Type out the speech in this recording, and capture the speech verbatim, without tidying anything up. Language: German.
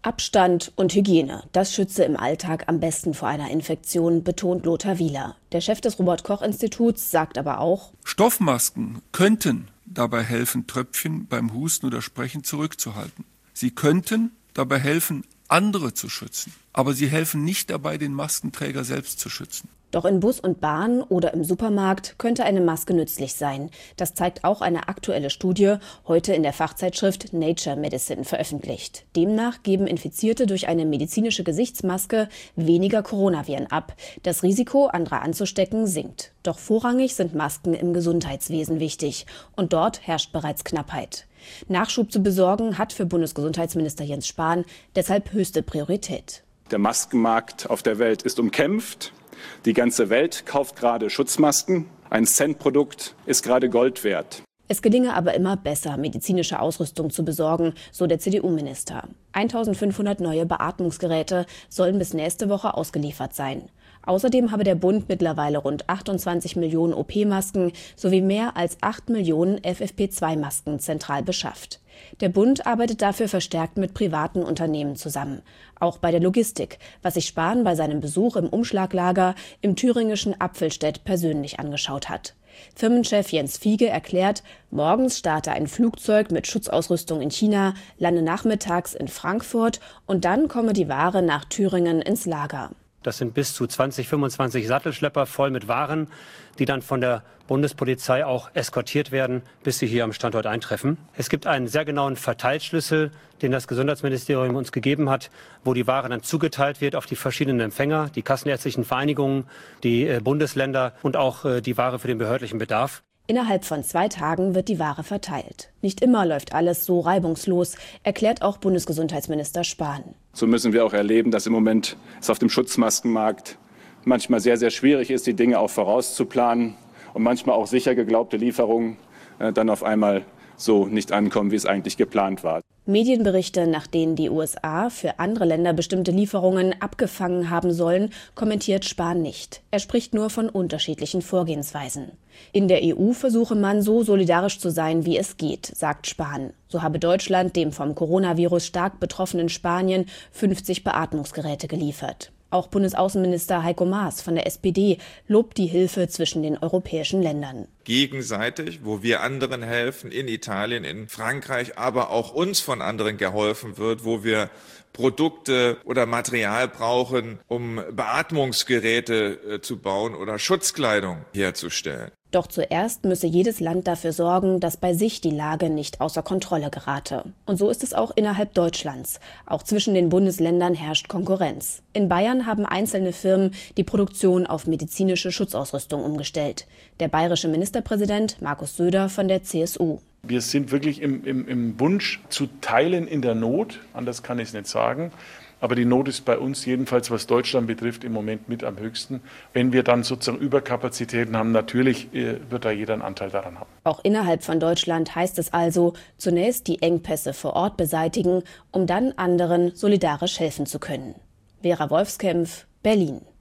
Abstand und Hygiene, das schütze im Alltag am besten vor einer Infektion, betont Lothar Wieler. Der Chef des Robert-Koch-Instituts sagt aber auch: Stoffmasken könnten dabei helfen, Tröpfchen beim Husten oder Sprechen zurückzuhalten. Sie könnten dabei helfen, andere zu schützen. Aber sie helfen nicht dabei, den Maskenträger selbst zu schützen. Doch in Bus und Bahn oder im Supermarkt könnte eine Maske nützlich sein. Das zeigt auch eine aktuelle Studie, heute in der Fachzeitschrift Nature Medicine veröffentlicht. Demnach geben Infizierte durch eine medizinische Gesichtsmaske weniger Coronaviren ab. Das Risiko, andere anzustecken, sinkt. Doch vorrangig sind Masken im Gesundheitswesen wichtig. Und dort herrscht bereits Knappheit. Nachschub zu besorgen hat für Bundesgesundheitsminister Jens Spahn deshalb höchste Priorität. Der Maskenmarkt auf der Welt ist umkämpft. Die ganze Welt kauft gerade Schutzmasken. Ein Cent-Produkt ist gerade Gold wert. Es gelinge aber immer besser, medizinische Ausrüstung zu besorgen, so der C D U-Minister. eintausendfünfhundert neue Beatmungsgeräte sollen bis nächste Woche ausgeliefert sein. Außerdem habe der Bund mittlerweile rund achtundzwanzig Millionen O P-Masken sowie mehr als acht Millionen F F P zwei Masken zentral beschafft. Der Bund arbeitet dafür verstärkt mit privaten Unternehmen zusammen. Auch bei der Logistik, was sich Spahn bei seinem Besuch im Umschlaglager im thüringischen Apfelstedt persönlich angeschaut hat. Firmenchef Jens Fiege erklärt, morgens starte ein Flugzeug mit Schutzausrüstung in China, lande nachmittags in Frankfurt und dann komme die Ware nach Thüringen ins Lager. Das sind bis zu zwanzig, fünfundzwanzig Sattelschlepper voll mit Waren, die dann von der Bundespolizei auch eskortiert werden, bis sie hier am Standort eintreffen. Es gibt einen sehr genauen Verteilschlüssel, den das Gesundheitsministerium uns gegeben hat, wo die Ware dann zugeteilt wird auf die verschiedenen Empfänger, die kassenärztlichen Vereinigungen, die äh, Bundesländer und auch äh, die Ware für den behördlichen Bedarf. Innerhalb von zwei Tagen wird die Ware verteilt. Nicht immer läuft alles so reibungslos, erklärt auch Bundesgesundheitsminister Spahn. So müssen wir auch erleben, dass im Moment es auf dem Schutzmaskenmarkt manchmal sehr, sehr schwierig ist, die Dinge auch vorauszuplanen und manchmal auch sicher geglaubte Lieferungen äh, dann auf einmal so nicht ankommen, wie es eigentlich geplant war. Medienberichte, nach denen die U S A für andere Länder bestimmte Lieferungen abgefangen haben sollen, kommentiert Spahn nicht. Er spricht nur von unterschiedlichen Vorgehensweisen. In der E U versuche man, so solidarisch zu sein, wie es geht, sagt Spahn. So habe Deutschland dem vom Coronavirus stark betroffenen Spanien fünfzig Beatmungsgeräte geliefert. Auch Bundesaußenminister Heiko Maas von der S P D lobt die Hilfe zwischen den europäischen Ländern. Gegenseitig, wo wir anderen helfen, in Italien, in Frankreich, aber auch uns von anderen geholfen wird, wo wir Produkte oder Material brauchen, um Beatmungsgeräte äh, zu bauen oder Schutzkleidung herzustellen. Doch zuerst müsse jedes Land dafür sorgen, dass bei sich die Lage nicht außer Kontrolle gerate. Und so ist es auch innerhalb Deutschlands. Auch zwischen den Bundesländern herrscht Konkurrenz. In Bayern haben einzelne Firmen die Produktion auf medizinische Schutzausrüstung umgestellt. Der bayerische Ministerpräsident Markus Söder von der C S U. Wir sind wirklich im, im, im Wunsch zu teilen in der Not, anders kann ich es nicht sagen. Aber die Not ist bei uns jedenfalls, was Deutschland betrifft, im Moment mit am höchsten. Wenn wir dann sozusagen Überkapazitäten haben, natürlich äh, wird da jeder einen Anteil daran haben. Auch innerhalb von Deutschland heißt es also, zunächst die Engpässe vor Ort beseitigen, um dann anderen solidarisch helfen zu können. Vera Wolfskämpf, Berlin.